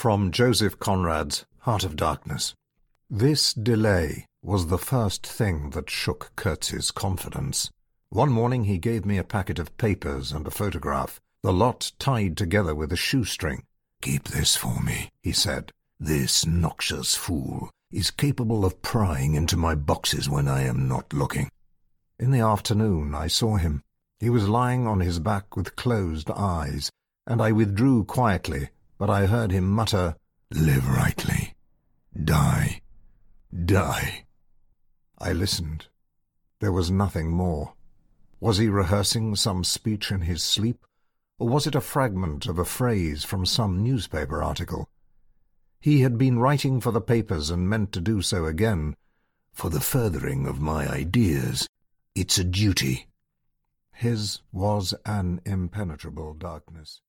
From Joseph Conrad's Heart of Darkness. This delay was the first thing that shook Kurtz's confidence. One morning he gave me a packet of papers and a photograph, the lot tied together with a shoestring. "Keep this for me," he said. "This noxious fool is capable of prying into my boxes when I am not looking." In the afternoon I saw him. He was lying on his back with closed eyes, and I withdrew quietly, but I heard him mutter, "Live rightly. Die. Die." I listened. There was nothing more. Was he rehearsing some speech in his sleep, or was it a fragment of a phrase from some newspaper article? He had been writing for the papers and meant to do so again. "For the furthering of my ideas. It's a duty." His was an impenetrable darkness.